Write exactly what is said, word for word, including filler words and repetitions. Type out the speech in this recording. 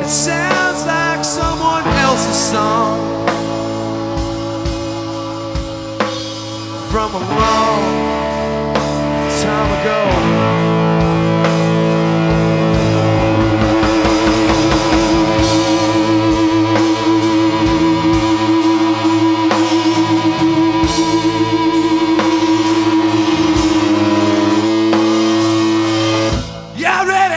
It sounds like someone else's song from a long time ago.